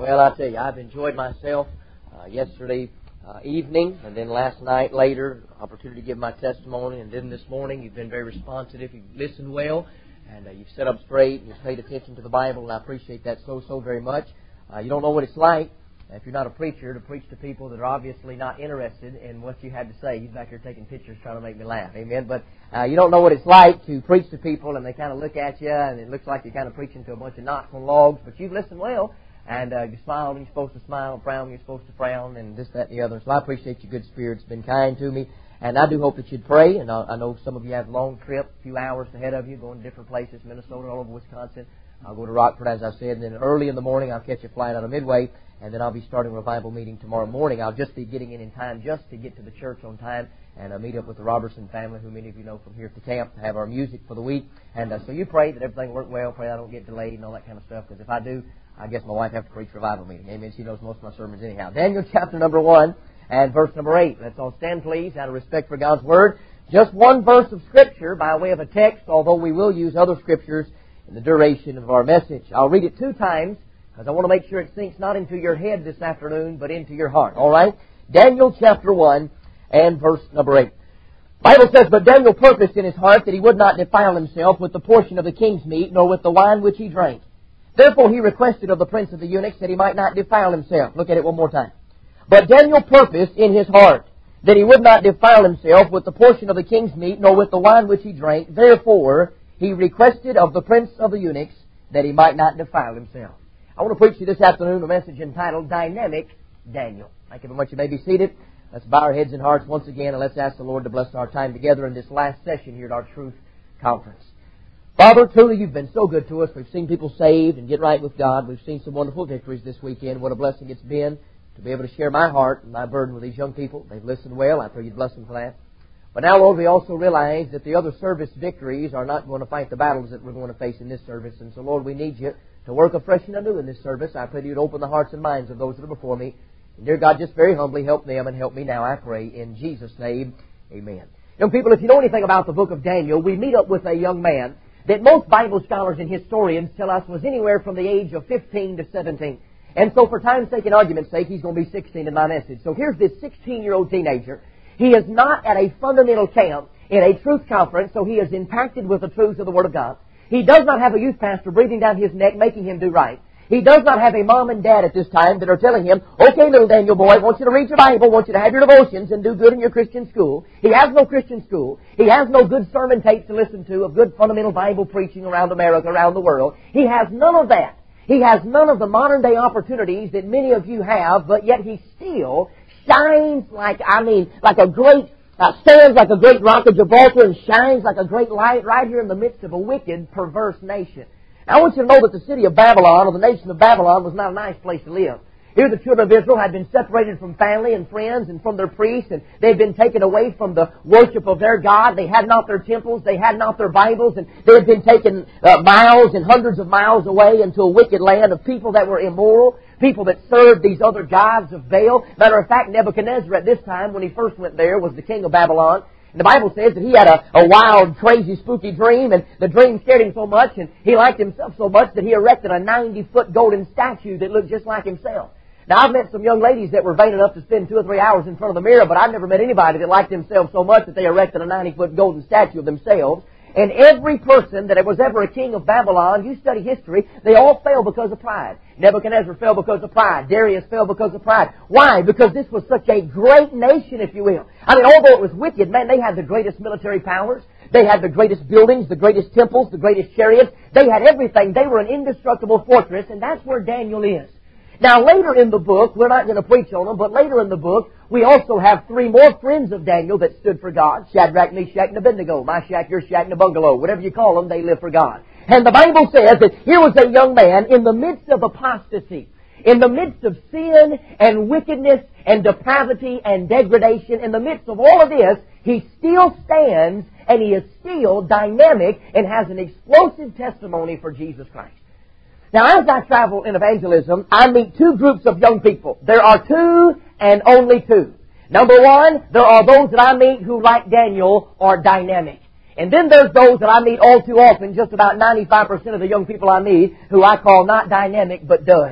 Well, I tell you, I've enjoyed myself yesterday evening, and then last night later, opportunity to give my testimony, and then this morning you've been very responsive, you've listened well, and you've sat up straight, and you've paid attention to the Bible, and I appreciate that so very much. You don't know what it's like, if you're not a preacher, to preach to people that are obviously not interested in what you had to say. He's back here taking pictures trying to make me laugh. Amen. But you don't know what it's like to preach to people and they kind of look at you and it looks like you're kind of preaching to a bunch of knots on logs, but you've listened well and you smile when you're supposed to smile and frown when you're supposed to frown and this, that, and the other. So I appreciate your good spirit. It's been kind to me. And I do hope that you'd pray. And I know some of you have a long trip, a few hours ahead of you, going to different places, Minnesota, all over Wisconsin. I'll go to Rockford, as I said, and then early in the morning I'll catch a flight out of Midway, and then I'll be starting a revival meeting tomorrow morning. I'll just be getting in time just to get to the church on time and meet up with the Robertson family, who many of you know from here at the camp, to have our music for the week. And so you pray that everything worked well, pray I don't get delayed and all that kind of stuff, because if I do, I guess my wife has to preach revival meeting. Amen. She knows most of my sermons anyhow. Daniel chapter number 1 and verse number 8. Let's all stand, please, out of respect for God's Word. Just one verse of Scripture by way of a text, although we will use other Scriptures in the duration of our message. I'll read it 2 times because I want to make sure it sinks not into your head this afternoon, but into your heart. All right? Daniel chapter 1 and verse number 8. Bible says, "But Daniel purposed in his heart that he would not defile himself with the portion of the king's meat, nor with the wine which he drank. Therefore he requested of the prince of the eunuchs that he might not defile himself." Look at it one more time. "But Daniel purposed in his heart that he would not defile himself with the portion of the king's meat, nor with the wine which he drank. Therefore he requested of the prince of the eunuchs that he might not defile himself." I want to preach to you this afternoon a message entitled Dynamic Daniel. Thank you very much. You may be seated. Let's bow our heads and hearts once again, and let's ask the Lord to bless our time together in this last session here at our Truth Conference. Father, truly you've been so good to us. We've seen people saved and get right with God. We've seen some wonderful victories this weekend. What a blessing it's been to be able to share my heart and my burden with these young people. They've listened well. I pray you'd bless them for that. But now, Lord, we also realize that the other service victories are not going to fight the battles that we're going to face in this service. And so, Lord, we need you to work afresh and anew in this service. I pray that you'd open the hearts and minds of those that are before me. And, dear God, just very humbly help them and help me now, I pray, in Jesus' name. Amen. Young people, if you know anything about the book of Daniel, we meet up with a young man that most Bible scholars and historians tell us was anywhere from the age of 15 to 17. And so for time's sake and argument's sake, he's going to be 16 in my message. So here's this 16-year-old teenager. He is not at a fundamental camp in a truth conference, so he is impacted with the truths of the Word of God. He does not have a youth pastor breathing down his neck, making him do right. He does not have a mom and dad at this time that are telling him, "Okay, little Daniel boy, I want you to read your Bible, I want you to have your devotions and do good in your Christian school." He has no Christian school. He has no good sermon tapes to listen to of good fundamental Bible preaching around America, around the world. He has none of that. He has none of the modern day opportunities that many of you have, but yet he still shines like a great, stands like a great rock of Gibraltar and shines like a great light right here in the midst of a wicked, perverse nation. Now, I want you to know that the city of Babylon, or the nation of Babylon, was not a nice place to live. Here the children of Israel had been separated from family and friends and from their priests, and they had been taken away from the worship of their God. They had not their temples, they had not their Bibles, and they had been taken miles and hundreds of miles away into a wicked land of people that were immoral, people that served these other gods of Baal. Matter of fact, Nebuchadnezzar at this time, when he first went there, was the king of Babylon. And the Bible says that he had a wild, crazy, spooky dream, and the dream scared him so much, and he liked himself so much that he erected a 90-foot golden statue that looked just like himself. Now, I've met some young ladies that were vain enough to spend 2 or 3 hours in front of the mirror, but I've never met anybody that liked themselves so much that they erected a 90-foot golden statue of themselves. And every person that was ever a king of Babylon, you study history, they all fell because of pride. Nebuchadnezzar fell because of pride. Darius fell because of pride. Why? Because this was such a great nation, if you will. I mean, although it was wicked, man, they had the greatest military powers. They had the greatest buildings, the greatest temples, the greatest chariots. They had everything. They were an indestructible fortress, and that's where Daniel is. Now, later in the book, we're not going to preach on them, but later in the book, we also have 3 more friends of Daniel that stood for God. Shadrach, Meshach, and Abednego. My shack, your shack, and a bungalow. Whatever you call them, they live for God. And the Bible says that here was a young man in the midst of apostasy, in the midst of sin and wickedness and depravity and degradation, in the midst of all of this, he still stands and he is still dynamic and has an explosive testimony for Jesus Christ. Now, as I travel in evangelism, I meet 2 groups of young people. There are 2 and only 2. Number 1, there are those that I meet who, like Daniel, are dynamic. And then there's those that I meet all too often, just about 95% of the young people I meet, who I call not dynamic but duds.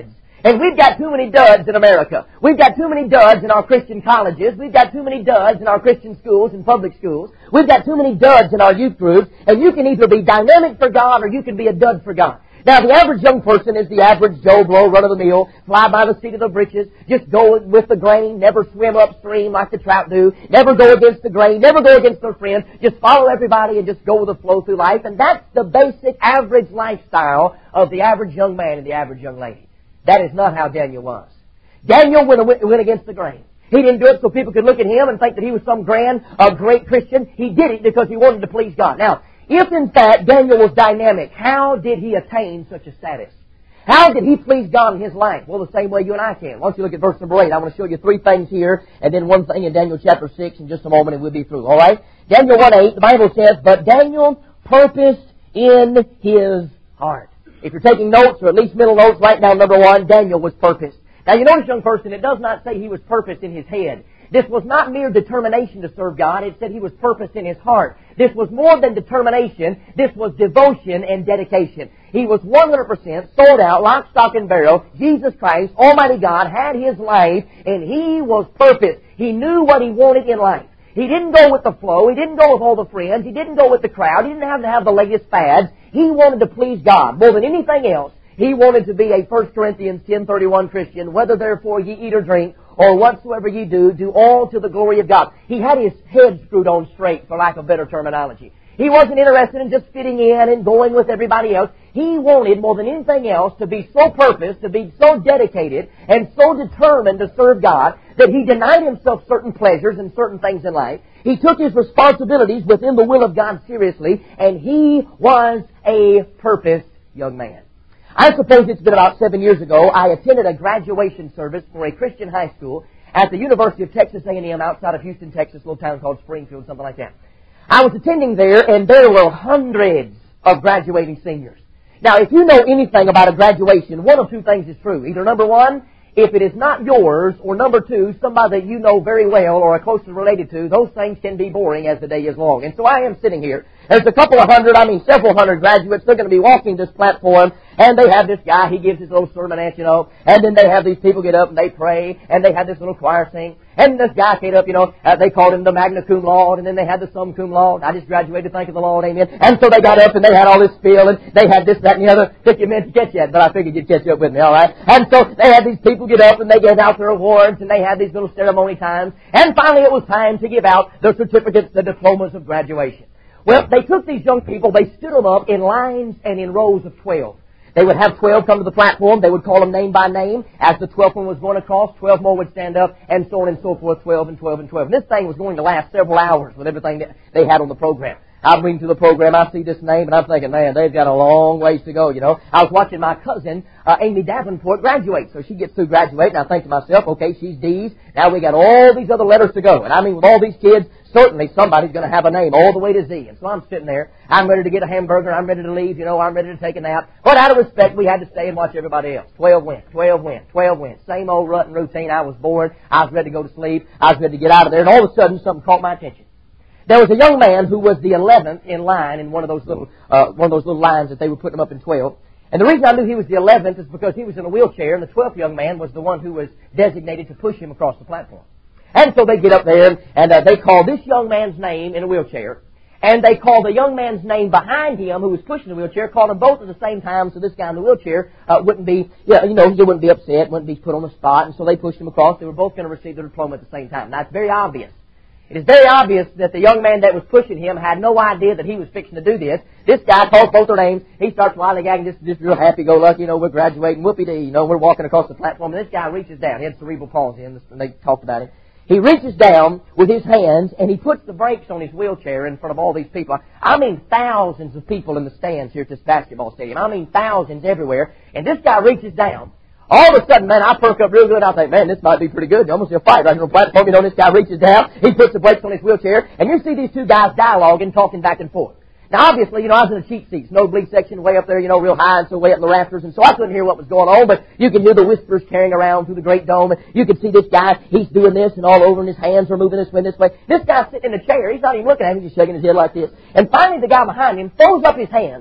And we've got too many duds in America. We've got too many duds in our Christian colleges. We've got too many duds in our Christian schools and public schools. We've got too many duds in our youth groups. And you can either be dynamic for God or you can be a dud for God. Now, the average young person is the average Joe Blow, run-of-the-mill, fly by the seat of their britches, just go with the grain, never swim upstream like the trout do, never go against the grain, never go against their friends, just follow everybody and just go with the flow through life. And that's the basic average lifestyle of the average young man and the average young lady. That is not how Daniel was. Daniel went against the grain. He didn't do it so people could look at him and think that he was some great Christian. He did it because he wanted to please God. Now, if in fact Daniel was dynamic, how did he attain such a status? How did he please God in his life? Well, the same way you and I can. Why don't you look at verse number 8. I want to show you 3 things here, and then one thing in Daniel chapter 6 in just a moment, and we'll be through. All right? Daniel 1:8, the Bible says, "But Daniel purposed in his heart." If you're taking notes, or at least mental notes, write down number 1, Daniel was purposed. Now, you notice, young person, it does not say he was purposed in his head. This was not mere determination to serve God. It said he was purposed in his heart. This was more than determination. This was devotion and dedication. He was 100% sold out, lock, stock, and barrel. Jesus Christ, Almighty God, had His life, and He was purposed. He knew what He wanted in life. He didn't go with the flow. He didn't go with all the friends. He didn't go with the crowd. He didn't have to have the latest fads. He wanted to please God more than anything else. He wanted to be a 1 Corinthians 10:31 Christian. "Whether therefore ye eat or drink, or whatsoever ye do, do all to the glory of God." He had his head screwed on straight, for lack of better terminology. He wasn't interested in just fitting in and going with everybody else. He wanted, more than anything else, to be so purposed, to be so dedicated, and so determined to serve God that he denied himself certain pleasures and certain things in life. He took his responsibilities within the will of God seriously, and he was a purposed young man. I suppose it's been about 7 years ago, I attended a graduation service for a Christian high school at the University of Texas A&M outside of Houston, Texas, a little town called Springfield, something like that. I was attending there, and there were hundreds of graduating seniors. Now, if you know anything about a graduation, one of 2 things is true. Either number 1, if it is not yours, or number 2, somebody that you know very well or are closely related to, those things can be boring as the day is long. And so I am sitting here. There's a couple of hundred, several hundred graduates. They're going to be walking this platform, and they have this guy, he gives his little sermonette, and then they have these people get up and they pray, and they have this little choir sing, and this guy came up, they called him the magna cum laude, and then they had the sum cum laude. I just graduated, thank the Lord, amen. And so they got up and they had all this spiel, and they had this, that, and the other. Took you a minute to catch that, but I figured you'd catch up with me, all right? And so they had these people get up and they gave out their awards, and they had these little ceremony times, and finally it was time to give out the certificates, the diplomas of graduation. Well, they took these young people, they stood them up in lines and in rows of 12. They would have 12 come to the platform, they would call them name by name. As the 12th one was going across, 12 more would stand up, and so on and so forth, 12 and 12 and 12. And this thing was going to last several hours with everything that they had on the program. I'm reading through the program, I see this name, and I'm thinking, man, they've got a long ways to go, I was watching my cousin, Amy Davenport, graduate. So she gets through graduating, and I think to myself, okay, she's D's. Now we got all these other letters to go. And with all these kids, certainly somebody's going to have a name all the way to Z. And so I'm sitting there, I'm ready to get a hamburger, I'm ready to leave, I'm ready to take a nap. But out of respect, we had to stay and watch everybody else. 12 went, 12 went, 12 went. Same old rut and routine. I was bored. I was ready to go to sleep. I was ready to get out of there. And all of a sudden, something caught my attention. There was a young man who was the 11th in line in one of those little lines that they were putting him up in 12. And the reason I knew he was the 11th is because he was in a wheelchair, and the 12th young man was the one who was designated to push him across the platform. And so they get up there, and they call this young man's name in a wheelchair, and they call the young man's name behind him who was pushing the wheelchair, called them both at the same time, so this guy in the wheelchair wouldn't be, he wouldn't be upset, wouldn't be put on the spot, and so they pushed him across. They were both going to receive their diploma at the same time. Now, it's very obvious. It is very obvious that the young man that was pushing him had no idea that he was fixing to do this. This guy calls both their names. He starts lollygagging, just real happy-go-lucky, we're graduating, whoopee-dee, we're walking across the platform, and this guy reaches down. He had cerebral palsy, and they talked about it. He reaches down with his hands, and he puts the brakes on his wheelchair in front of all these people. Thousands of people in the stands here at this basketball stadium. Thousands everywhere. And this guy reaches down. All of a sudden, man, I perk up real good. I think, man, this might be pretty good. You almost see a fight right here on the platform. This guy reaches down. He puts the brakes on his wheelchair. And you see these two guys dialoguing, talking back and forth. Now, obviously, I was in the cheap seats, nosebleed section, way up there, real high, and so way up in the rafters. And so I couldn't hear what was going on, but you can hear the whispers carrying around through the great dome. And you can see this guy, he's doing this and all over, and his hands are moving this way and this way. This guy's sitting in a chair. He's not even looking at him. He's just shaking his head like this. And finally, the guy behind him throws up his hands,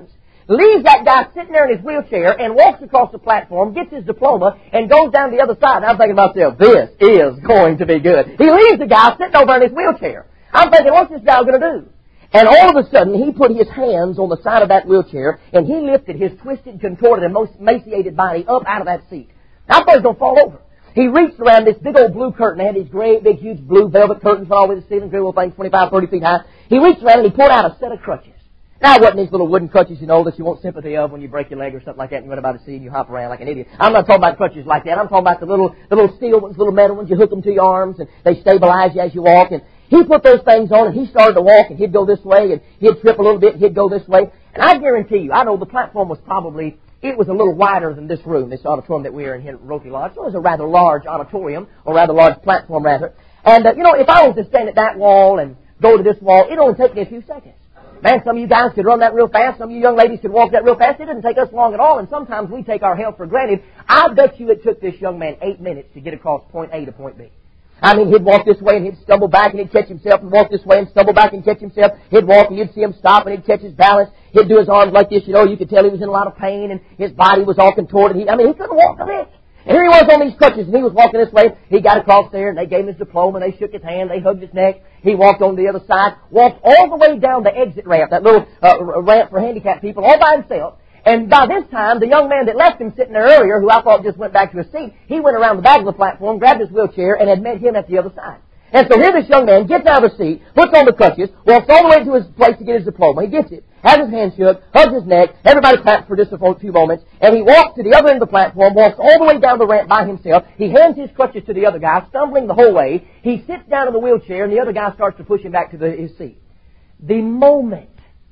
leaves that guy sitting there in his wheelchair and walks across the platform, gets his diploma, and goes down the other side. And I'm thinking to myself, this is going to be good. He leaves the guy sitting over in his wheelchair. I'm thinking, what's this guy going to do? And all of a sudden, he put his hands on the side of that wheelchair, and he lifted his twisted, contorted, and most emaciated body up out of that seat. Now, I thought he was going to fall over. He reached around this big old blue curtain. They had these great, big, huge blue velvet curtains all over the ceiling, great little things, 25, 30 feet high. He reached around and he pulled out a set of crutches. Now, it wasn't these little wooden crutches, that you want sympathy of when you break your leg or something like that and you run about the sea and you hop around like an idiot. I'm not talking about crutches like that. I'm talking about the little steel ones, little metal ones. You hook them to your arms and they stabilize you as you walk. And he put those things on and he started to walk and he'd go this way and he'd trip a little bit and he'd go this way. And I guarantee you, I know the platform was it was a little wider than this room, this auditorium that we are in here at Rocky Lodge. So it was a rather large auditorium, or rather large platform rather. And, if I was to stand at that wall and go to this wall, it'd only take me a few seconds. Man, some of you guys could run that real fast. Some of you young ladies could walk that real fast. It didn't take us long at all, and sometimes we take our health for granted. I bet you it took this young man 8 minutes to get across point A to point B. I mean, he'd walk this way and he'd stumble back and he'd catch himself, and walk this way and stumble back and catch himself. He'd walk and you'd see him stop and he'd catch his balance. He'd do his arms like this, you could tell he was in a lot of pain and his body was all contorted. He couldn't walk a bit. And here he was on these crutches, and he was walking this way. He got across there, and they gave him his diploma, and they shook his hand, they hugged his neck. He walked on the other side, walked all the way down the exit ramp, that little ramp for handicapped people, all by himself. And by this time, the young man that left him sitting there earlier, who I thought just went back to his seat, he went around the back of the platform, grabbed his wheelchair, and had met him at the other side. And so here this young man gets out of the seat, puts on the crutches, walks all the way to his place to get his diploma. He gets it, has his hand shook, hugs his neck, everybody claps for just a few moments, and he walks to the other end of the platform, walks all the way down the ramp by himself. He hands his crutches to the other guy, stumbling the whole way. He sits down in the wheelchair, and the other guy starts to push him back to his seat. The moment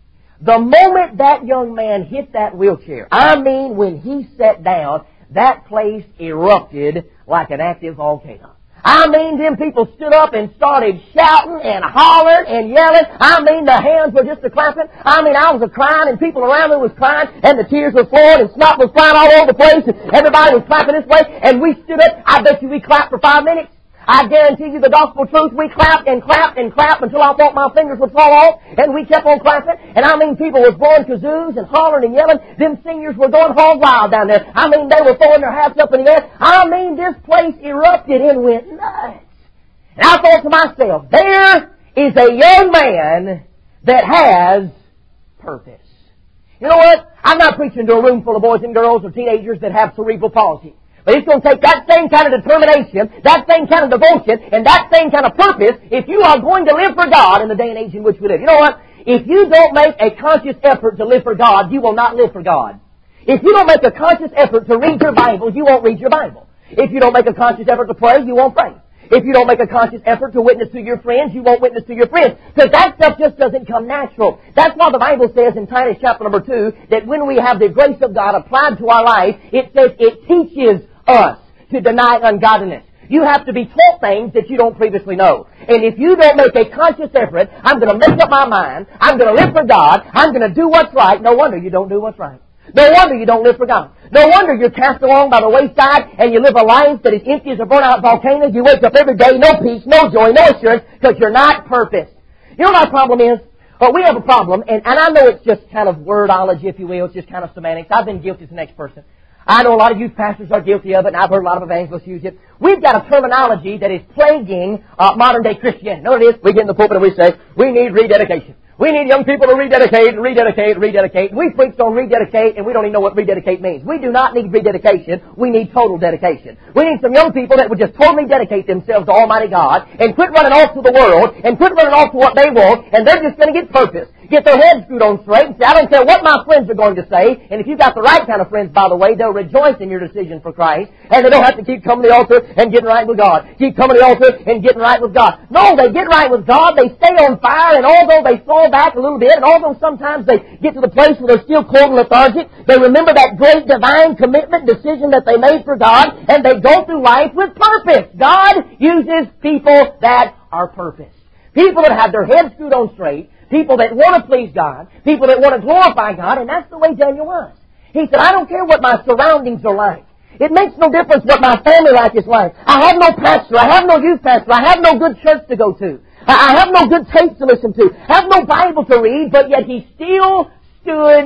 that young man hit that wheelchair, when he sat down, that place erupted like an active volcano. Them people stood up and started shouting and hollering and yelling. The hands were just a-clapping. I was a-crying, and people around me was crying, and the tears were flowing, and snot was flying all over the place, and everybody was clapping this way, and we stood up. I bet you we clapped for 5 minutes. I guarantee you the gospel truth, we clapped and clapped and clapped until I thought my fingers would fall off, and we kept on clapping. And people were blowing kazoos and hollering and yelling. Them singers were going hog wild down there. They were throwing their hats up in the air. This place erupted and went nuts. And I thought to myself, there is a young man that has purpose. You know what? I'm not preaching to a room full of boys and girls or teenagers that have cerebral palsy. But it's going to take that same kind of determination, that same kind of devotion, and that same kind of purpose if you are going to live for God in the day and age in which we live. You know what? If you don't make a conscious effort to live for God, you will not live for God. If you don't make a conscious effort to read your Bible, you won't read your Bible. If you don't make a conscious effort to pray, you won't pray. If you don't make a conscious effort to witness to your friends, you won't witness to your friends. Because that stuff just doesn't come natural. That's why the Bible says in Titus chapter number 2 that when we have the grace of God applied to our life, it says it teaches us to deny ungodliness. You have to be taught things that you don't previously know. And if you don't make a conscious effort, I'm going to make up my mind, I'm going to live for God, I'm going to do what's right, no wonder you don't do what's right. No wonder you don't live for God. No wonder you're cast along by the wayside and you live a life that is empty as a burnt-out volcano. You wake up every day, no peace, no joy, no assurance, because you're not purposed. You know what our problem is? Well, we have a problem, and I know it's just kind of wordology, if you will. It's just kind of semantics. I've been guilty as the next person. I know a lot of youth pastors are guilty of it, and I've heard a lot of evangelists use it. We've got a terminology that is plaguing modern-day Christianity. Know what it is? We get in the pulpit and we say, we need rededication. We need young people to rededicate, rededicate, rededicate. We preach on rededicate, and we don't even know what rededicate means. We do not need rededication. We need total dedication. We need some young people that would just totally dedicate themselves to Almighty God and quit running off to the world and quit running off to what they want, and they're just going to get purpose. Get their heads screwed on straight and say, I don't care what my friends are going to say. And if you've got the right kind of friends, by the way, they'll rejoice in your decision for Christ. And they don't have to keep coming to the altar and getting right with God. Keep coming to the altar and getting right with God. No, they get right with God. They stay on fire. And although they fall back a little bit, and although sometimes they get to the place where they're still cold and lethargic, they remember that great divine commitment decision that they made for God. And they go through life with purpose. God uses people that are purposed. People that have their heads screwed on straight. People that want to please God. People that want to glorify God. And that's the way Daniel was. He said, I don't care what my surroundings are like. It makes no difference what my family life is like. I have no pastor. I have no youth pastor. I have no good church to go to. I have no good tape to listen to. I have no Bible to read. But yet he still stood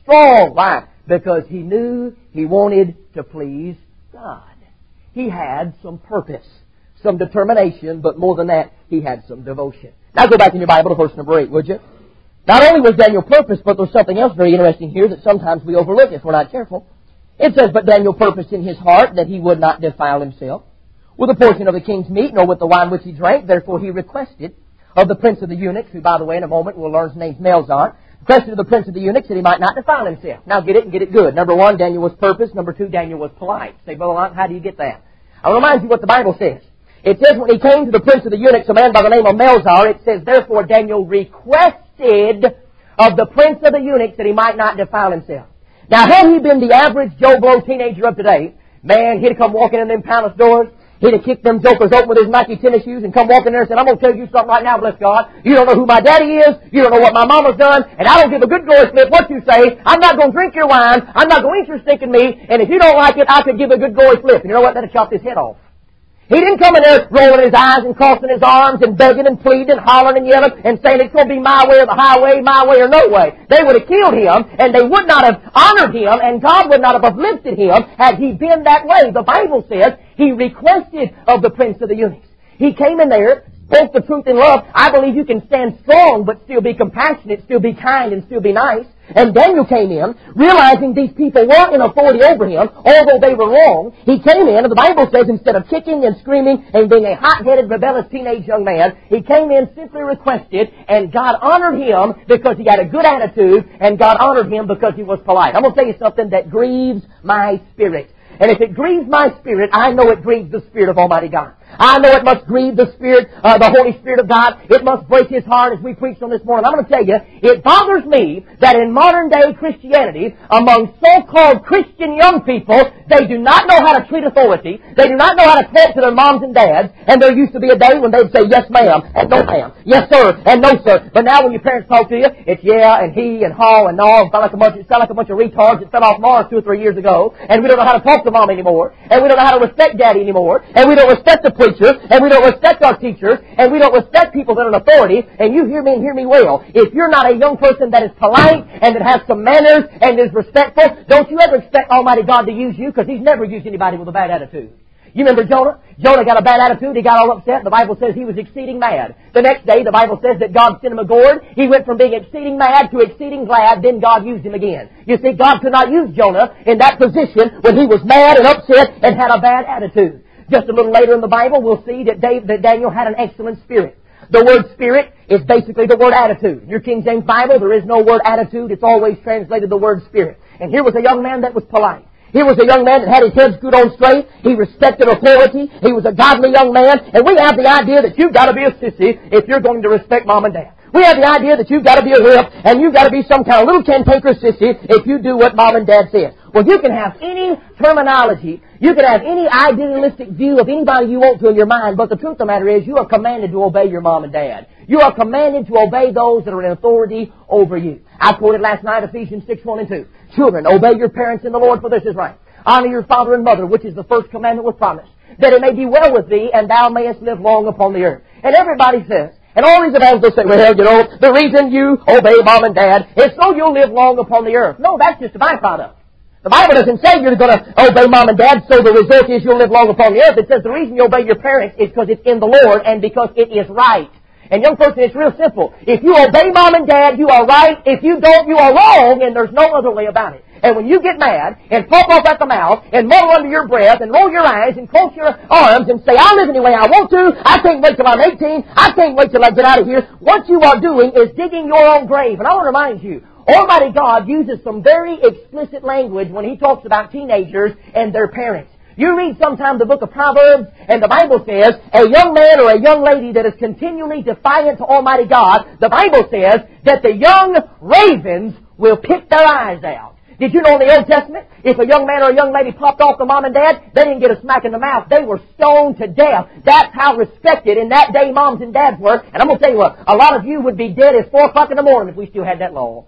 strong. Why? Because he knew he wanted to please God. He had some purpose, some determination, but more than that, he had some devotion. Now go back in your Bible to verse number 8, would you? Not only was Daniel purposed, but there's something else very interesting here that sometimes we overlook if we're not careful. It says, but Daniel purposed in his heart that he would not defile himself with a portion of the king's meat, nor with the wine which he drank. Therefore he requested of the prince of the eunuchs, who, by the way, in a moment we'll learn his name's Melzar, requested of the prince of the eunuchs that he might not defile himself. Now get it and get it good. Number 1, Daniel was purposed. Number 2, Daniel was polite. Say, Brother Lyon, how do you get that? I'll remind you what the Bible says. It says when he came to the prince of the eunuchs, a man by the name of Melzar, it says, therefore Daniel requested of the prince of the eunuchs that he might not defile himself. Now, had he been the average Joe Blow teenager of today, man, he'd have come walking in them palace doors, he'd have kicked them jokers open with his Nike tennis shoes and come walking there and said, I'm going to tell you something right now, bless God. You don't know who my daddy is, you don't know what my mama's done, and I don't give a good glory slip what you say. I'm not going to drink your wine, I'm not going to eat your stinking meat, and if you don't like it, I could give a good glory slip. And you know what? That'd have chopped his head off. He didn't come in there rolling his eyes and crossing his arms and begging and pleading and hollering and yelling and saying it's going to be my way or the highway, my way or no way. They would have killed him and they would not have honored him and God would not have uplifted him had he been that way. The Bible says he requested of the prince of the eunuchs. He came in there, spoke the truth in love. I believe you can stand strong but still be compassionate, still be kind and still be nice. And Daniel came in, realizing these people were in authority over him, although they were wrong. He came in, and the Bible says, instead of kicking and screaming and being a hot-headed, rebellious teenage young man, he came in, simply requested, and God honored him because he had a good attitude, and God honored him because he was polite. I'm going to tell you something that grieves my spirit. And if it grieves my spirit, I know it grieves the Spirit of Almighty God. I know it must grieve the Spirit, the Holy Spirit of God. It must break His heart as we preached on this morning. I'm going to tell you, it bothers me that in modern day Christianity, among so-called Christian young people, they do not know how to treat authority. They do not know how to talk to their moms and dads. And there used to be a day when they'd say, yes ma'am, and no ma'am. Yes sir, and no sir. But now when your parents talk to you, it's yeah, and he, and haw, and no. It sound like a bunch of retards that fell off Mars 2 or 3 years ago. And we don't know how to talk to mom anymore. And we don't know how to respect daddy anymore. And we don't respect the preacher. And we don't respect our teachers. And we don't respect people that are in authority. And you hear me and hear me well. If you're not a young person that is polite and that has some manners and is respectful, don't you ever expect Almighty God to use you, because He's never used anybody with a bad attitude. You remember Jonah? Jonah got a bad attitude. He got all upset. The Bible says he was exceeding mad. The next day, the Bible says that God sent him a gourd. He went from being exceeding mad to exceeding glad. Then God used him again. You see, God could not use Jonah in that position when he was mad and upset and had a bad attitude. Just a little later in the Bible, we'll see that Daniel had an excellent spirit. The word spirit is basically the word attitude. In your King James Bible, there is no word attitude. It's always translated the word spirit. And here was a young man that was polite. He was a young man that had his head screwed on straight. He respected authority. He was a godly young man. And we have the idea that you've got to be a sissy if you're going to respect mom and dad. We have the idea that you've got to be a whip and you've got to be some kind of little cantankerous sissy if you do what mom and dad says. Well, you can have any terminology, you can have any idealistic view of anybody you want to in your mind, but the truth of the matter is you are commanded to obey your mom and dad. You are commanded to obey those that are in authority over you. I quoted last night Ephesians 6:1-2. Children, obey your parents in the Lord, for this is right. Honor your father and mother, which is the first commandment with promise, that it may be well with thee, and thou mayest live long upon the earth. And everybody says, and all these evangelists say, well, you know, the reason you obey mom and dad is so you'll live long upon the earth. No, that's just a byproduct. The Bible doesn't say you're going to obey mom and dad so the result is you'll live long upon the earth. It says the reason you obey your parents is because it's in the Lord and because it is right. And young person, it's real simple. If you obey mom and dad, you are right. If you don't, you are wrong, and there's no other way about it. And when you get mad and pop off at the mouth and mutter under your breath and roll your eyes and cross your arms and say, I'll live any way I want to, I can't wait till I'm 18, I can't wait till I get out of here, what you are doing is digging your own grave. And I want to remind you, Almighty God uses some very explicit language when He talks about teenagers and their parents. You read sometime the book of Proverbs, and the Bible says, a young man or a young lady that is continually defiant to Almighty God, the Bible says that the young ravens will pick their eyes out. Did you know in the Old Testament, if a young man or a young lady popped off to mom and dad, they didn't get a smack in the mouth. They were stoned to death. That's how respected in that day moms and dads were. And I'm going to tell you what, a lot of you would be dead at 4 o'clock in the morning if we still had that law.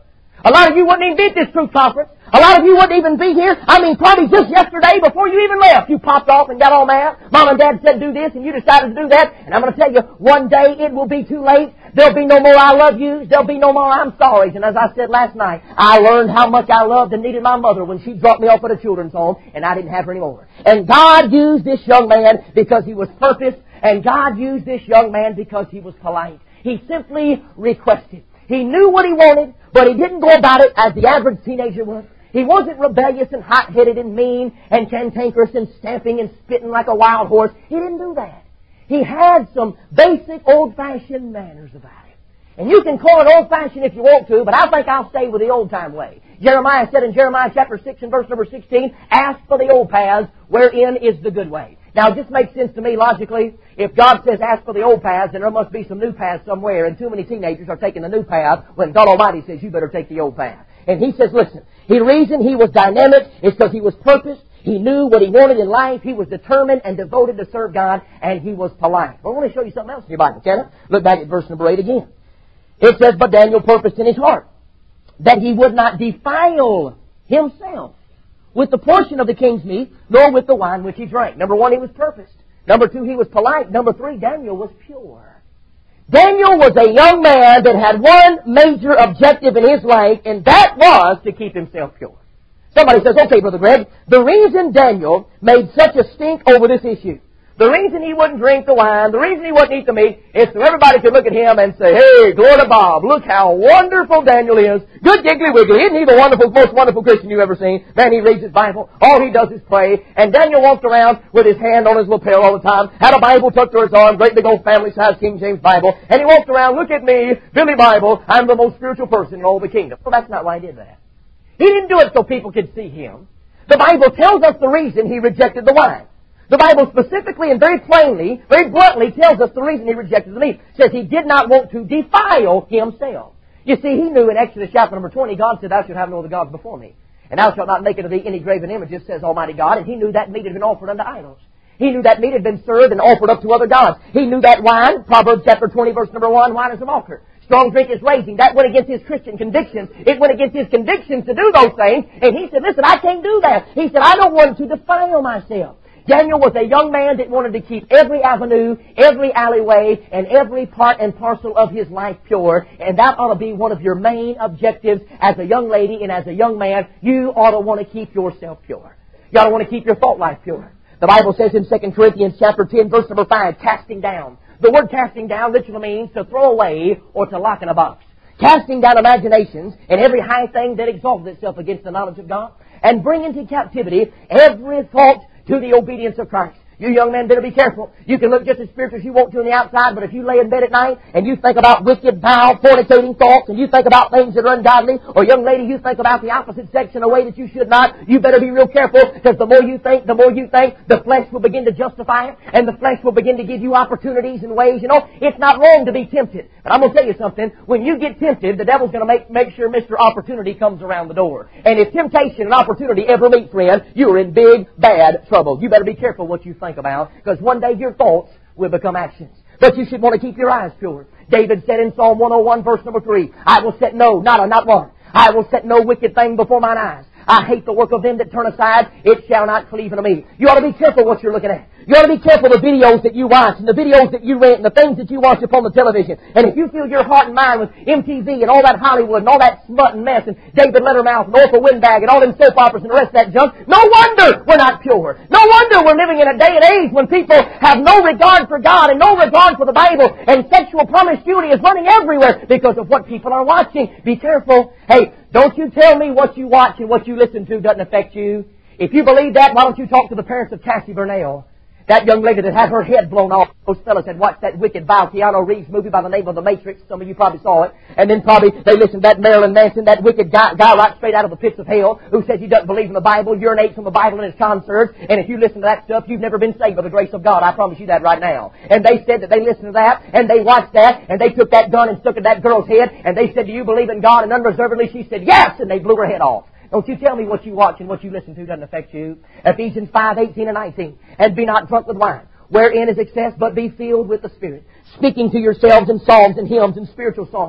A lot of you wouldn't even be at this truth conference. A lot of you wouldn't even be here. I mean, probably just yesterday before you even left, you popped off and got all mad. Mom and Dad said do this and you decided to do that. And I'm going to tell you, one day it will be too late. There'll be no more I love yous. There'll be no more I'm sorry's. And as I said last night, I learned how much I loved and needed my mother when she dropped me off at a children's home and I didn't have her anymore. And God used this young man because he was purposed. And God used this young man because he was polite. He simply requested. He knew what he wanted, but he didn't go about it as the average teenager would. He wasn't rebellious and hot-headed and mean and cantankerous and stamping and spitting like a wild horse. He didn't do that. He had some basic old-fashioned manners about him. And you can call it old-fashioned if you want to, but I think I'll stay with the old-time way. Jeremiah said in Jeremiah chapter 6 and verse number 16, ask for the old paths wherein is the good way. Now, it just makes sense to me logically. If God says ask for the old paths, then there must be some new paths somewhere, and too many teenagers are taking the new path when God Almighty says you better take the old path. And He says, listen, the reason He was dynamic is because He was purposed. He knew what He wanted in life. He was determined and devoted to serve God, and He was polite. Well, I want to show you something else in your Bible, can I? Look back at verse number 8 again. It says, but Daniel purposed in his heart that he would not defile himself with the portion of the king's meat, nor with the wine which he drank. Number one, he was purposed. Number two, he was polite. Number three, Daniel was pure. Daniel was a young man that had one major objective in his life, and that was to keep himself pure. Somebody says, okay, Brother Greg, the reason Daniel made such a stink over this issue, the reason he wouldn't drink the wine, the reason he wouldn't eat the meat, is so everybody could look at him and say, hey, glory to Bob, look how wonderful Daniel is. Good giggly wiggly. Isn't he the most wonderful Christian you've ever seen? Man, he reads his Bible. All he does is pray. And Daniel walked around with his hand on his lapel all the time, had a Bible tucked to his arm, great big old family-sized King James Bible. And he walked around, look at me, Billy Bible, I'm the most spiritual person in all the kingdom. Well, that's not why he did that. He didn't do it so people could see him. The Bible tells us the reason he rejected the wine. The Bible specifically and very plainly, very bluntly tells us the reason he rejected the meat. It says he did not want to defile himself. You see, he knew in Exodus chapter number 20, God said, thou shalt have no other gods before me. And thou shalt not make unto thee any graven images, says Almighty God. And he knew that meat had been offered unto idols. He knew that meat had been served and offered up to other gods. He knew that wine, Proverbs chapter 20, verse number 1, wine is a mocker. Strong drink is raging. That went against his Christian convictions. It went against his convictions to do those things. And he said, listen, I can't do that. He said, I don't want to defile myself. Daniel was a young man that wanted to keep every avenue, every alleyway, and every part and parcel of his life pure. And that ought to be one of your main objectives as a young lady and as a young man. You ought to want to keep yourself pure. You ought to want to keep your thought life pure. The Bible says in 2 Corinthians chapter 10, verse number 5, casting down. The word casting down literally means to throw away or to lock in a box. Casting down imaginations and every high thing that exalts itself against the knowledge of God, and bring into captivity every thought to the obedience of Christ. You young men better be careful. You can look just as spiritual as you want to on the outside, but if you lay in bed at night and you think about wicked, vile, fornicating thoughts, and you think about things that are ungodly, or young lady, you think about the opposite sex in a way that you should not, you better be real careful, because the more you think, the flesh will begin to justify it, and the flesh will begin to give you opportunities and ways. You know, it's not wrong to be tempted. But I'm going to tell you something. When you get tempted, the devil's going to make sure Mr. Opportunity comes around the door. And if temptation and opportunity ever meet, friend, you're in big, bad trouble. You better be careful what you think about, because one day your thoughts will become actions. But you should want to keep your eyes pure. David said in Psalm 101, verse number 3, I will set not one. I will set no wicked thing before mine eyes. I hate the work of them that turn aside. It shall not cleave unto me. You ought to be careful what you're looking at. You ought to be careful the videos that you watch and the videos that you rent and the things that you watch upon the television. And if you fill your heart and mind with MTV and all that Hollywood and all that smut and mess and David Lettermouth and Orpha Windbag and all them soap operas and the rest of that junk, no wonder we're not pure. No wonder we're living in a day and age when people have no regard for God and no regard for the Bible, and sexual promiscuity is running everywhere because of what people are watching. Be careful. Hey, don't you tell me what you watch and what you listen to doesn't affect you. If you believe that, why don't you talk to the parents of Cassie Burnell? That young lady that had her head blown off. Those fellas had watched that wicked, vile Keanu Reeves movie by the name of The Matrix. Some of you probably saw it. And then probably they listened to that Marilyn Manson, that wicked guy right straight out of the pits of hell, who says he doesn't believe in the Bible, urinates from the Bible in his concerts. And if you listen to that stuff, you've never been saved by the grace of God. I promise you that right now. And they said that they listened to that, and they watched that, and they took that gun and stuck it in that girl's head, and they said, do you believe in God? And unreservedly she said, yes! And they blew her head off. Don't you tell me what you watch and what you listen to doesn't affect you. Ephesians 5:18 and 19. And be not drunk with wine, wherein is excess, but be filled with the Spirit, speaking to yourselves in psalms and hymns and spiritual songs,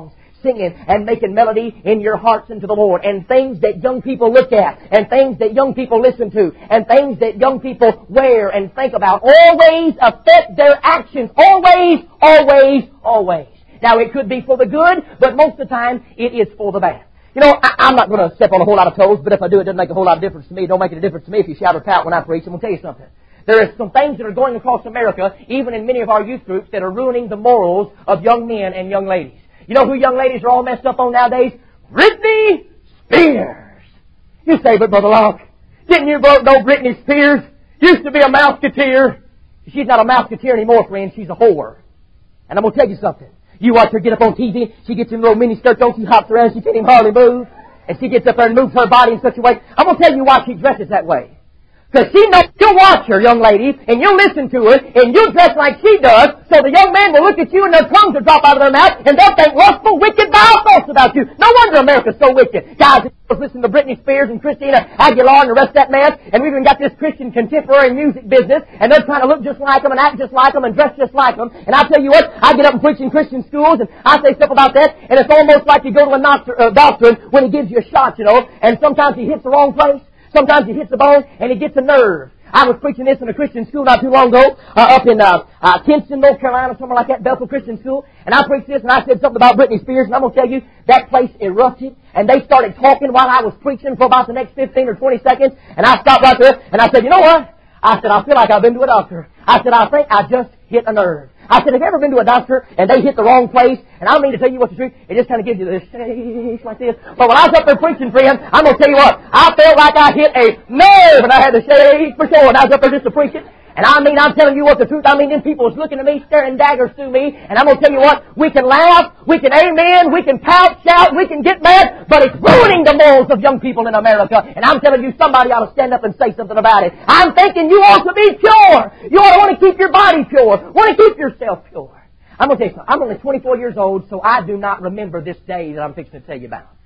singing and making melody in your hearts unto the Lord. And things that young people look at, and things that young people listen to, and things that young people wear and think about always affect their actions. Always, always, always. Now, it could be for the good, but most of the time, it is for the bad. You know, I'm not going to step on a whole lot of toes, but if I do, it doesn't make a whole lot of difference to me. It don't make any difference to me if you shout or pout when I preach. I'm going to tell you something. There is some things that are going across America, even in many of our youth groups, that are ruining the morals of young men and young ladies. You know who young ladies are all messed up on nowadays? Britney Spears. You say, but Brother Locke, didn't you know Britney Spears used to be a mouseketeer? She's not a mouseketeer anymore, friend. She's a whore. And I'm going to tell you something. You watch her get up on TV, she gets in little mini skirts on, she hops around, she can't even hardly move. And she gets up there and moves her body in such a way. I'm going to tell you why she dresses that way. Because she knows you'll watch her, young ladies, and you'll listen to her, and you'll dress like she does, so the young men will look at you and their tongues will drop out of their mouth, and they'll think lustful, wicked, vile thoughts about you. No wonder America's so wicked. Guys, listen to Britney Spears and Christina Aguilar and the rest of that mess, and we've even got this Christian contemporary music business, and they're trying to look just like them and act just like them and dress just like them. And I tell you what, I get up and preach in Christian schools, and I say stuff about that, and it's almost like you go to a doctor when he gives you a shot, you know, and sometimes he hits the wrong place. Sometimes he hits the bone and he gets a nerve. I was preaching this in a Christian school not too long ago, up in Kinston, North Carolina, somewhere like that, Bethel Christian School. And I preached this and I said something about Britney Spears, and I'm going to tell you, that place erupted. And they started talking while I was preaching for about the next 15 or 20 seconds. And I stopped right there and I said, you know what? I said, I feel like I've been to a doctor. I said, I think I just hit a nerve. I said, have you ever been to a doctor and they hit the wrong place? And I don't mean to tell you what's the truth. It just kind of gives you this shake like this. But when I was up there preaching, friend, I'm going to tell you what. I felt like I hit a nerve and I had to shake for sure. And I was up there just to preach it. And I mean, I'm telling you what the truth. I mean, them people was looking at me, staring daggers through me. And I'm going to tell you what. We can laugh. We can amen. We can pout, shout. We can get mad. But it's ruining the morals of young people in America. And I'm telling you, somebody ought to stand up and say something about it. I'm thinking you ought to be pure. You ought to want to keep your body pure. Want to keep yourself pure. I'm going to tell you something. I'm only 24 years old, so I do not remember this day that I'm fixing to tell you about.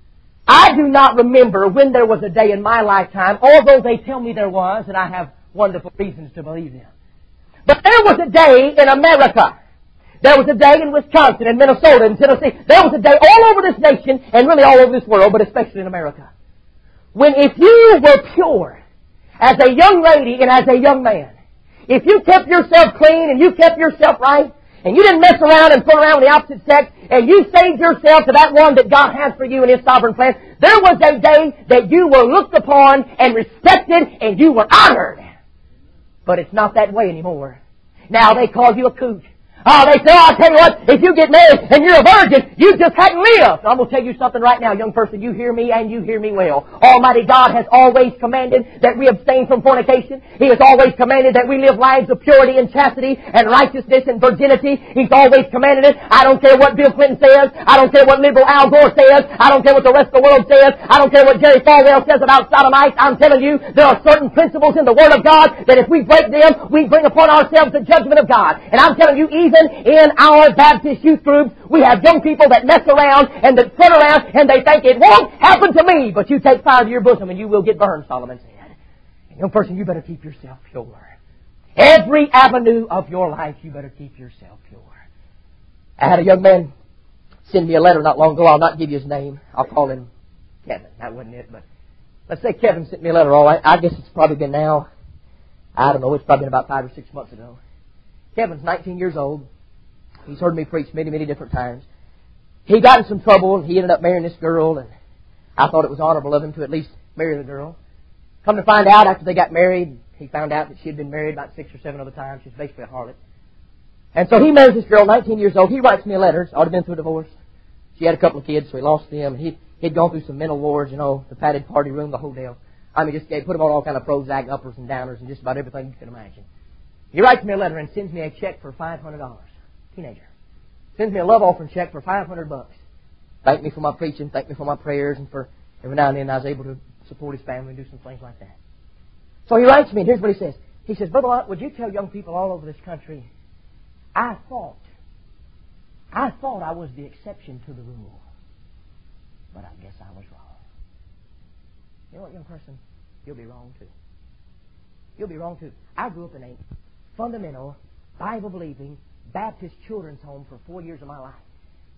I do not remember when there was a day in my lifetime, although they tell me there was, and I have wonderful reasons to believe them. But there was a day in America. There was a day in Wisconsin and Minnesota and Tennessee. There was a day all over this nation and really all over this world, but especially in America, when if you were pure as a young lady and as a young man, if you kept yourself clean and you kept yourself right, and you didn't mess around and fool around with the opposite sex, and you saved yourself to that one that God has for you in His sovereign plan, there was a day that you were looked upon and respected and you were honored. But it's not that way anymore. Now they call you a kook. Oh, they say, I'll tell you what, if you get married and you're a virgin, you just hadn't lived. I'm going to tell you something right now, young person. You hear me and you hear me well. Almighty God has always commanded that we abstain from fornication. He has always commanded that we live lives of purity and chastity and righteousness and virginity. He's always commanded it. I don't care what Bill Clinton says. I don't care what liberal Al Gore says. I don't care what the rest of the world says. I don't care what Jerry Falwell says about sodomites. I'm telling you, there are certain principles in the Word of God that if we break them, we bring upon ourselves the judgment of God. And I'm telling you, even in our Baptist youth groups, we have young people that mess around and that turn around and they think it won't happen to me, but you take fire to your bosom and you will get burned, Solomon said. And young person, you better keep yourself pure. Every avenue of your life, you better keep yourself pure. I had a young man send me a letter not long ago. I'll not give you his name. I'll call him Kevin. That wasn't it, but let's say Kevin sent me a letter. I guess it's probably been now, I don't know, it's probably been about 5 or 6 months ago. Kevin's 19 years old. He's heard me preach many, many different times. He got in some trouble and he ended up marrying this girl, and I thought it was honorable of him to at least marry the girl. Come to find out, after they got married, he found out that she had been married about 6 or 7 other times. She's basically a harlot. And so he marries this girl, 19 years old. He writes me a letter. She'd already been through a divorce. She had a couple of kids, so he lost them. He'd gone through some mental wards, you know, the padded party room, the whole deal. I mean, just put him on all kind of Prozac, uppers and downers, and just about everything you can imagine. He writes me a letter and sends me a check for $500. Teenager. Sends me a love offering check for $500. Thank me for my preaching, thank me for my prayers, and for every now and then I was able to support his family and do some things like that. So he writes me, and here's what he says. He says, Brother Lott, would you tell young people all over this country, I thought I was the exception to the rule, but I guess I was wrong. You know what, young person? You'll be wrong too. You'll be wrong too. I grew up in a fundamental, Bible-believing, Baptist children's home for 4 years of my life.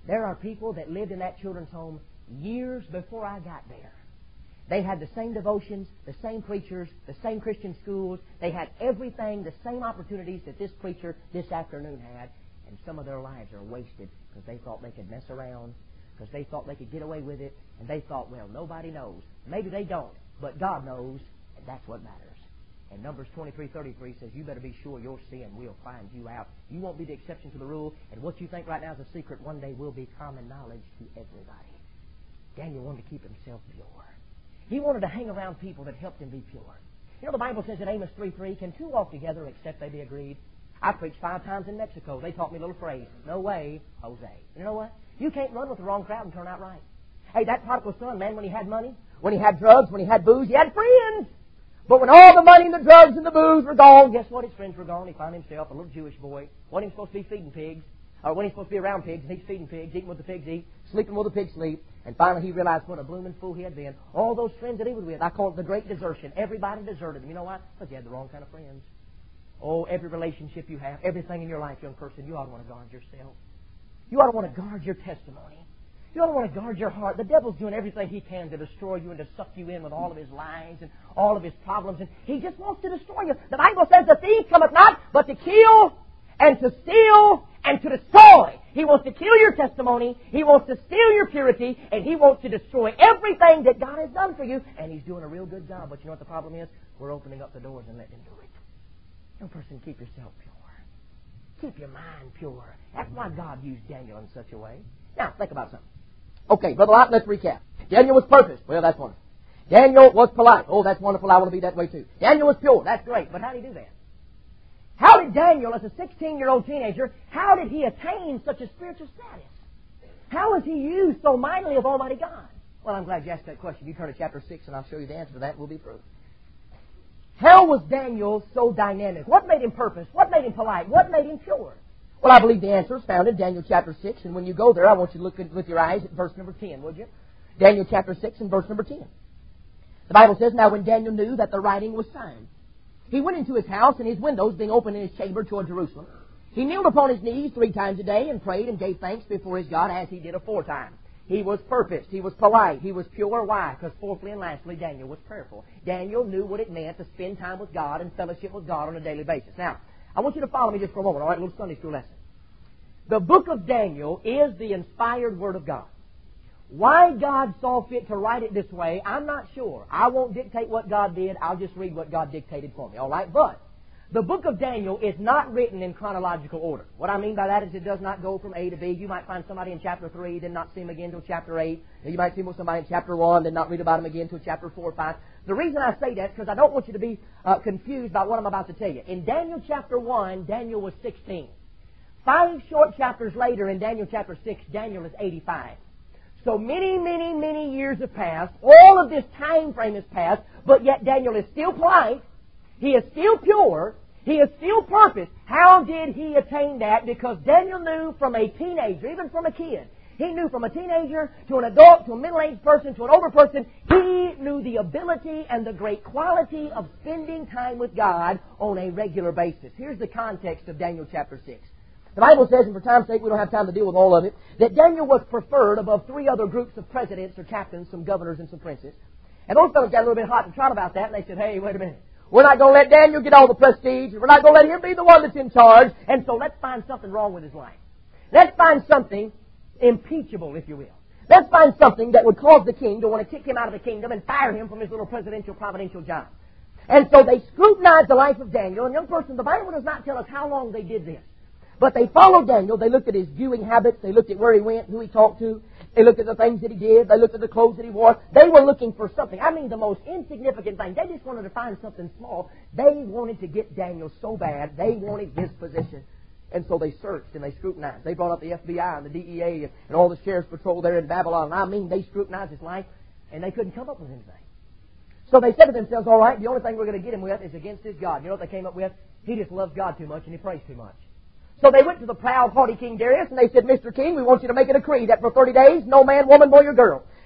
There are people that lived in that children's home years before I got there. They had the same devotions, the same preachers, the same Christian schools. They had everything, the same opportunities that this preacher this afternoon had. And some of their lives are wasted because they thought they could mess around, because they thought they could get away with it, and they thought, well, nobody knows. Maybe they don't, but God knows, and that's what matters. And Numbers 23:33 says, you better be sure your sin will find you out. You won't be the exception to the rule, and what you think right now is a secret one day will be common knowledge to everybody. Daniel wanted to keep himself pure. He wanted to hang around people that helped him be pure. You know, the Bible says in Amos 3:3, can two walk together except they be agreed? I preached 5 times in Mexico. They taught me a little phrase, no way, Jose. You know what? You can't run with the wrong crowd and turn out right. Hey, that prodigal son, man, when he had money, when he had drugs, when he had booze, he had friends. But when all the money and the drugs and the booze were gone, guess what? His friends were gone. He found himself a little Jewish boy. Wasn't he supposed to be feeding pigs? Or when he's supposed to be around pigs, and he's feeding pigs, eating what the pigs eat, sleeping where the pigs sleep. And finally he realized what a blooming fool he had been. All those friends that he was with, I call it the great desertion. Everybody deserted him. You know why? Because you had the wrong kind of friends. Oh, every relationship you have, everything in your life, young person, you ought to want to guard yourself. You ought to want to guard your testimony. You ought to want to guard your heart. The devil's doing everything he can to destroy you and to suck you in with all of his lies and all of his problems. And he just wants to destroy you. The Bible says the thief cometh not but to kill and to steal and to destroy. He wants to kill your testimony. He wants to steal your purity. And he wants to destroy everything that God has done for you. And he's doing a real good job. But you know what the problem is? We're opening up the doors and letting him do it. Young person, keep yourself pure. Keep your mind pure. That's why God used Daniel in such a way. Now, think about something. Okay, Brother Lott, let's recap. Daniel was purposed. Well, that's wonderful. Daniel was polite. Oh, that's wonderful. I want to be that way too. Daniel was pure. That's great. But how did he do that? How did Daniel, as a 16-year-old teenager, how did he attain such a spiritual status? How was he used so mightily of Almighty God? Well, I'm glad you asked that question. You turn to chapter 6 and I'll show you the answer to that and we'll be through. How was Daniel so dynamic? What made him purpose? What made him polite? What made him pure? Well, I believe the answer is found in Daniel chapter 6. And when you go there, I want you to look with your eyes at verse number 10, would you? Daniel chapter 6 and verse number 10. The Bible says, now when Daniel knew that the writing was signed, he went into his house, and his windows being open in his chamber toward Jerusalem. He kneeled upon his knees 3 times a day and prayed and gave thanks before his God as he did aforetime. He was purposed. He was polite. He was pure. Why? Because fourthly and lastly, Daniel was prayerful. Daniel knew what it meant to spend time with God and fellowship with God on a daily basis. Now, I want you to follow me just for a moment, all right? A little Sunday school lesson. The book of Daniel is the inspired Word of God. Why God saw fit to write it this way, I'm not sure. I won't dictate what God did. I'll just read what God dictated for me, all right? But the book of Daniel is not written in chronological order. What I mean by that is it does not go from A to B. You might find somebody in chapter 3, then not see him again until chapter 8. You might see somebody in chapter 1, then not read about him again until chapter 4 or 5. The reason I say that is because I don't want you to be confused by what I'm about to tell you. In Daniel chapter 1, Daniel was 16. 5 short chapters later, in Daniel chapter 6, Daniel is 85. So many, many, many years have passed. All of this time frame has passed, but yet Daniel is still polite. He is still pure. He is still purposed. How did he attain that? Because Daniel knew from a teenager, even from a kid, he knew from a teenager to an adult to a middle-aged person to an older person, he knew the ability and the great quality of spending time with God on a regular basis. Here's the context of Daniel chapter 6. The Bible says, and for time's sake we don't have time to deal with all of it, that Daniel was preferred above 3 other groups of presidents or captains, some governors and some princes. And those fellows got a little bit hot and trot about that, and they said, hey, wait a minute. We're not going to let Daniel get all the prestige. We're not going to let him be the one that's in charge. And so let's find something wrong with his life. Let's find something impeachable, if you will. Let's find something that would cause the king to want to kick him out of the kingdom and fire him from his little presidential, providential job. And so they scrutinized the life of Daniel. And young person, the Bible does not tell us how long they did this. But they followed Daniel. They looked at his viewing habits. They looked at where he went, who he talked to. They looked at the things that he did. They looked at the clothes that he wore. They were looking for something. I mean, the most insignificant thing. They just wanted to find something small. They wanted to get Daniel so bad. They wanted his position. And so they searched and they scrutinized. They brought up the FBI and the DEA and all the sheriff's patrol there in Babylon. And I mean, they scrutinized his life and they couldn't come up with anything. So they said to themselves, all right, the only thing we're going to get him with is against his God. You know what they came up with? He just loves God too much and he prays too much. So they went to the proud, haughty King Darius, and they said, Mr. King, we want you to make a decree that for 30 days, no man, woman, boy, or girl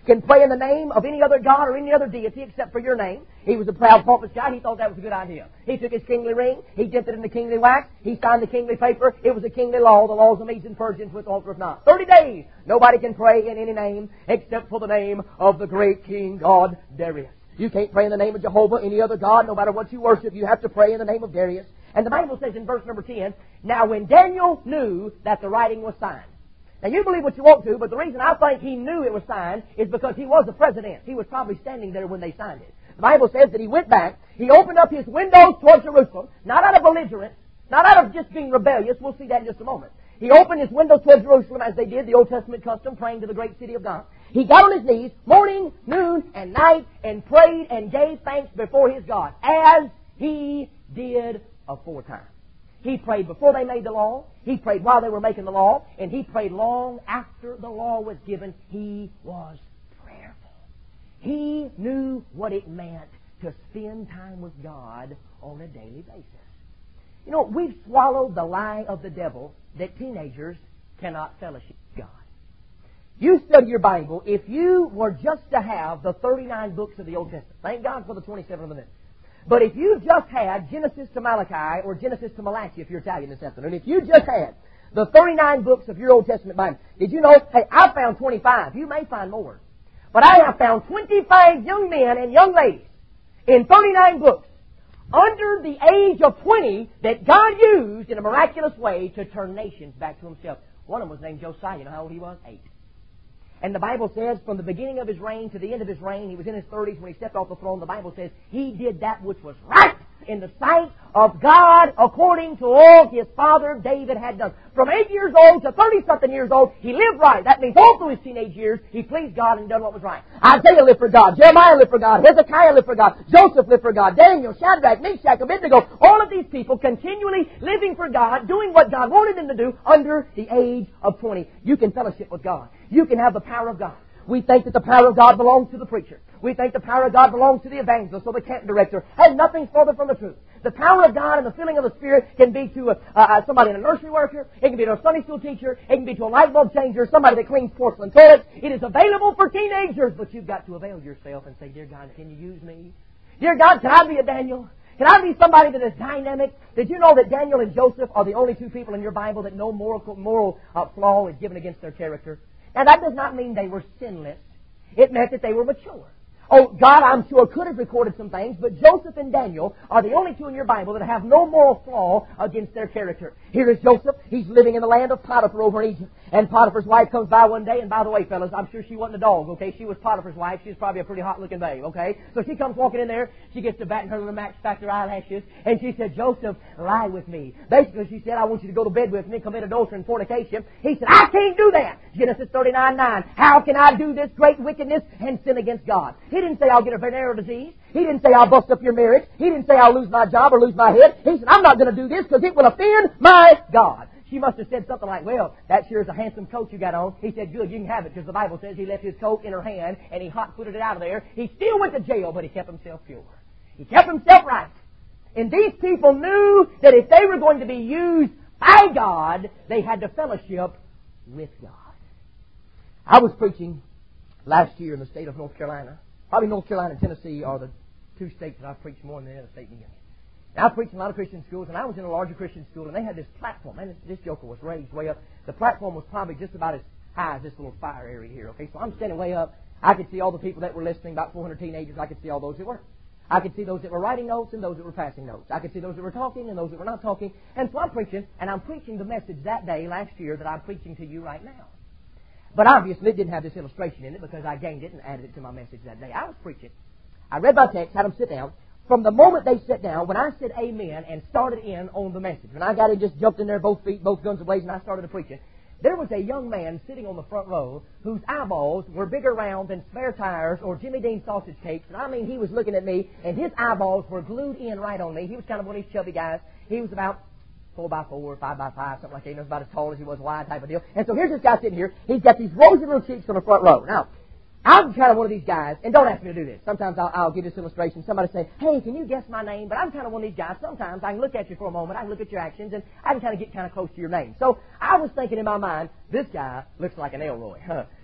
can pray in the name of any other god or any other deity except for your name. He was a proud pompous guy. He thought that was a good idea. He took his kingly ring. He dipped it in the kingly wax. He signed the kingly paper. It was a kingly law, the laws of Medes and Persians with the altar of not. 30 days. Nobody can pray in any name except for the name of the great king God Darius. You can't pray in the name of Jehovah, any other god, no matter what you worship. You have to pray in the name of Darius. And the Bible says in verse number 10, now when Daniel knew that the writing was signed. Now you believe what you want to, but the reason I think he knew it was signed is because he was the president. He was probably standing there when they signed it. The Bible says that he went back, he opened up his windows towards Jerusalem, not out of belligerence, not out of just being rebellious. We'll see that in just a moment. He opened his windows towards Jerusalem as they did, the Old Testament custom, praying to the great city of God. He got on his knees morning, noon, and night and prayed and gave thanks before his God, as he did aforetime. He prayed before they made the law, he prayed while they were making the law, and he prayed long after the law was given. He was prayerful. He knew what it meant to spend time with God on a daily basis. You know, we've swallowed the lie of the devil that teenagers cannot fellowship with God. You study your Bible, if you were just to have the 39 books of the Old Testament, thank God for the 27 of the New. But if you just had Genesis to Malachi or Genesis to Malachi, if you're Italian this afternoon, if you just had the 39 books of your Old Testament Bible, did you know, hey, I found 25. You may find more. But I have found 25 young men and young ladies in 39 books under the age of 20 that God used in a miraculous way to turn nations back to Himself. One of them was named Josiah. You know how old he was? 8. And the Bible says from the beginning of his reign to the end of his reign, he was in his 30s when he stepped off the throne. The Bible says he did that which was right in the sight of God according to all his father David had done. From 8 years old to 30-something years old, he lived right. That means all through his teenage years, he pleased God and done what was right. Isaiah lived for God. Jeremiah lived for God. Hezekiah lived for God. Joseph lived for God. Daniel, Shadrach, Meshach, Abednego, all of these people continually living for God, doing what God wanted them to do under the age of 20. You can fellowship with God. You can have the power of God. We think that the power of God belongs to the preacher. We think the power of God belongs to the evangelist or the camp director. Has nothing further from the truth. The power of God and the filling of the Spirit can be to somebody in a nursery worker. It can be to a Sunday school teacher. It can be to a light bulb changer. Somebody that cleans porcelain toilets. It is available for teenagers, but you've got to avail yourself and say, dear God, can you use me? Dear God, can I be a Daniel? Can I be somebody that is dynamic? Did you know that Daniel and Joseph are the only two people in your Bible that no moral flaw is given against their character? Now, that does not mean they were sinless. It meant that they were mature. Oh, God, I'm sure, could have recorded some things, but Joseph and Daniel are the only two in your Bible that have no moral flaw against their character. Here is Joseph. He's living in the land of Potiphar over in Egypt. And Potiphar's wife comes by one day, and by the way, fellas, I'm sure she wasn't a dog, okay? She was Potiphar's wife. She was probably a pretty hot-looking babe, okay? So she comes walking in there. She gets to batting her little Max Factor eyelashes, and she said, Joseph, lie with me. Basically, she said, I want you to go to bed with me, commit adultery and fornication. He said, I can't do that. Genesis 39:9. How can I do this great wickedness and sin against God? He didn't say I'll get a venereal disease. He didn't say I'll bust up your marriage. He didn't say I'll lose my job or lose my head. He said, I'm not going to do this because it will offend my God. She must have said something like, well, that sure is a handsome coat you got on. He said, good, you can have it, because the Bible says he left his coat in her hand and he hot-footed it out of there. He still went to jail, but he kept himself pure. He kept himself right. And these people knew that if they were going to be used by God, they had to fellowship with God. I was preaching last year in the state of North Carolina. Probably North Carolina and Tennessee are the two states that I've preached more than any other state in the Union. Now, I preached in a lot of Christian schools, and I was in a larger Christian school, and they had this platform. And this joker was raised way up. The platform was probably just about as high as this little fire area here, okay? So I'm standing way up. I could see all the people that were listening, about 400 teenagers. I could see all those that weren't. I could see those that were writing notes and those that were passing notes. I could see those that were talking and those that were not talking. And so I'm preaching, and I'm preaching the message that day, last year, that I'm preaching to you right now. But obviously it didn't have this illustration in it because I gained it and added it to my message that day. I was preaching. I read my text, had them sit down. From the moment they sat down, when I said amen and started in on the message, when I got in, just jumped in there, both feet, both guns ablazing, I started to preaching, there was a young man sitting on the front row whose eyeballs were bigger round than spare tires or Jimmy Dean sausage cakes. And I mean, he was looking at me, and his eyeballs were glued in right on me. He was kind of one of these chubby guys. He was about 4x4, 5x5, something like that. He was about as tall as he was wide type of deal. And so here's this guy sitting here. He's got these rosy little cheeks on the front row. Now, I'm kind of one of these guys, and don't ask me to do this. Sometimes I'll give this illustration. Somebody say, hey, can you guess my name? But I'm kind of one of these guys. Sometimes I can look at you for a moment. I can look at your actions, and I can kind of get kind of close to your name. So I was thinking in my mind, this guy looks like an Elroy.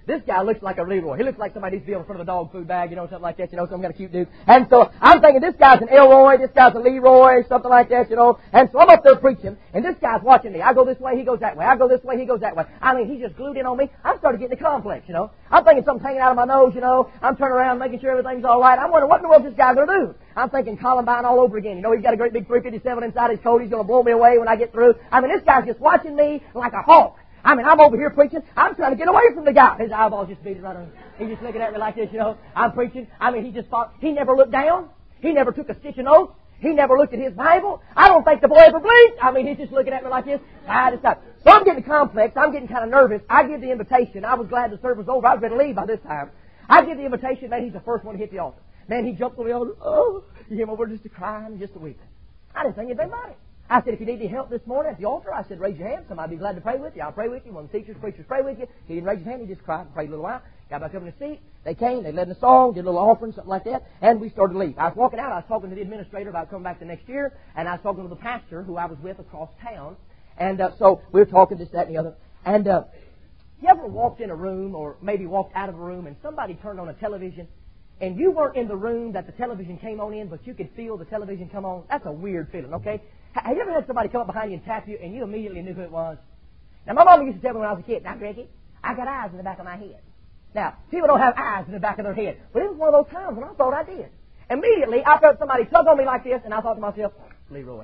This guy looks like a Leroy. He looks like somebody who's in front of a dog food bag, something like that, some kind of cute dude. And so I'm thinking this guy's an Elroy, this guy's a Leroy, something like that, And so I'm up there preaching, and this guy's watching me. I go this way, he goes that way. I go this way, he goes that way. I mean, he's just glued in on me. I'm starting to get in the complex, I'm thinking something's hanging out of my nose, I'm turning around making sure everything's all right. I'm wondering, what in the world is this guy going to do? I'm thinking Columbine all over again. He's got a great big 357 inside his coat. He's going to blow me away when I get through. I mean, this guy's just watching me like a hawk. I mean, I'm over here preaching. I'm trying to get away from the guy. His eyeballs just beating right on. He's just looking at me like this, I'm preaching. I mean, he just thought, he never looked down. He never took a stitch of notes. He never looked at his Bible. I don't think the boy ever blinked. I mean, he's just looking at me like this. So I'm getting complex. I'm getting kind of nervous. I give the invitation. I was glad the service was over. I was ready to leave by this time. I give the invitation. Man, he's the first one to hit the altar. Man, he jumps on the altar. Oh, you hear him over just a crying and just a weeping. I didn't think anything about it. I said, if you need any help this morning at the altar, I said, raise your hand. Somebody will be glad to pray with you. I'll pray with you. One of the teachers, preachers pray with you. He didn't raise his hand. He just cried and prayed a little while. Got back up in his seat. They came. They led in a song, did a little offering, something like that. And we started to leave. I was walking out. I was talking to the administrator about coming back the next year. And I was talking to the pastor who I was with across town. And so we were talking this, that, and the other. And you ever walked in a room or maybe walked out of a room and somebody turned on a television and you weren't in the room that the television came on in, but you could feel the television come on? That's a weird feeling, okay? Have you ever had somebody come up behind you and tap you and you immediately knew who it was? Now, my mom used to tell me when I was a kid, now, Greggy, I got eyes in the back of my head. Now, people don't have eyes in the back of their head, but it was one of those times when I thought I did. Immediately, I felt somebody tug on me like this, and I thought to myself, Leroy.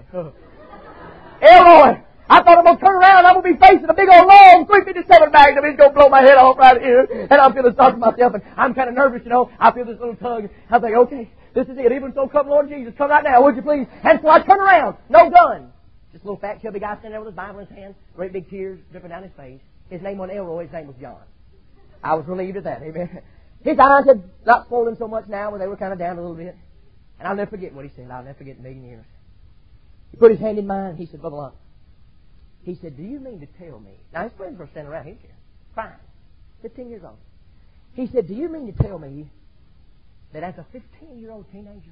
Elroy! I thought I'm going to turn around and I'm going to be facing a big old long 357 Magnum. It's going to blow my head off right here. And I'm feeling sorry for myself, and I'm kind of nervous, I feel this little tug. I think, okay, this is it. Even so, come, Lord Jesus, come right now, would you please? And so I turn around. No gun. Just a little fat, chubby guy standing there with his Bible in his hand, great big tears dripping down his face. His name wasn't Elroy. His name was John. I was relieved at that. Amen. His eyes had not swollen so much now, where they were kind of down a little bit. And I'll never forget what he said. I'll never forget in a million years. He put his hand in mine. He said, Brother Lund, he said, do you mean to tell me? Now, his friends were standing around him here, crying, 15 years old. He said, do you mean to tell me that as a 15-year-old teenager,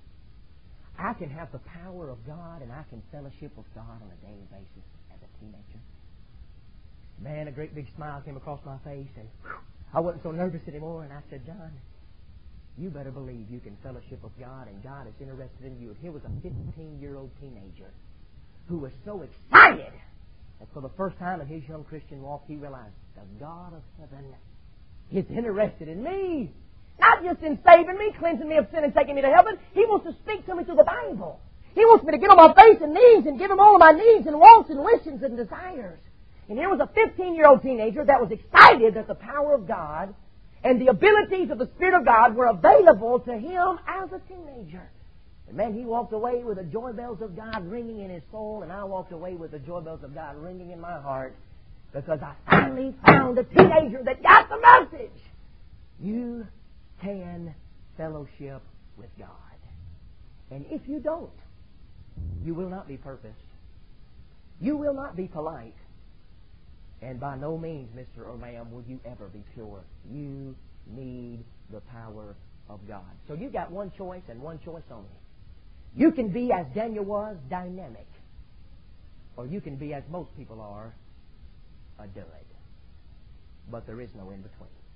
I can have the power of God and I can fellowship with God on a daily basis as a teenager? Man, a great big smile came across my face, and I wasn't so nervous anymore. And I said, John, you better believe you can fellowship with God, and God is interested in you. And here was a 15-year-old teenager who was so excited that for the first time in his young Christian walk, he realized the God of heaven is interested in me. Not just in saving me, cleansing me of sin and taking me to heaven. He wants to speak to me through the Bible. He wants me to get on my face and knees and give him all of my needs and wants and wishes and desires. And here was a 15-year-old teenager that was excited that the power of God and the abilities of the Spirit of God were available to him as a teenager. And man, he walked away with the joy bells of God ringing in his soul, and I walked away with the joy bells of God ringing in my heart, because I finally found a teenager that got the message. You can fellowship with God. And if you don't, you will not be purposed. You will not be polite. And by no means, Mr. or ma'am, will you ever be pure. You need the power of God. So you got one choice and one choice only. You can be, as Daniel was, dynamic. Or you can be, as most people are, a dud. But there is no in between.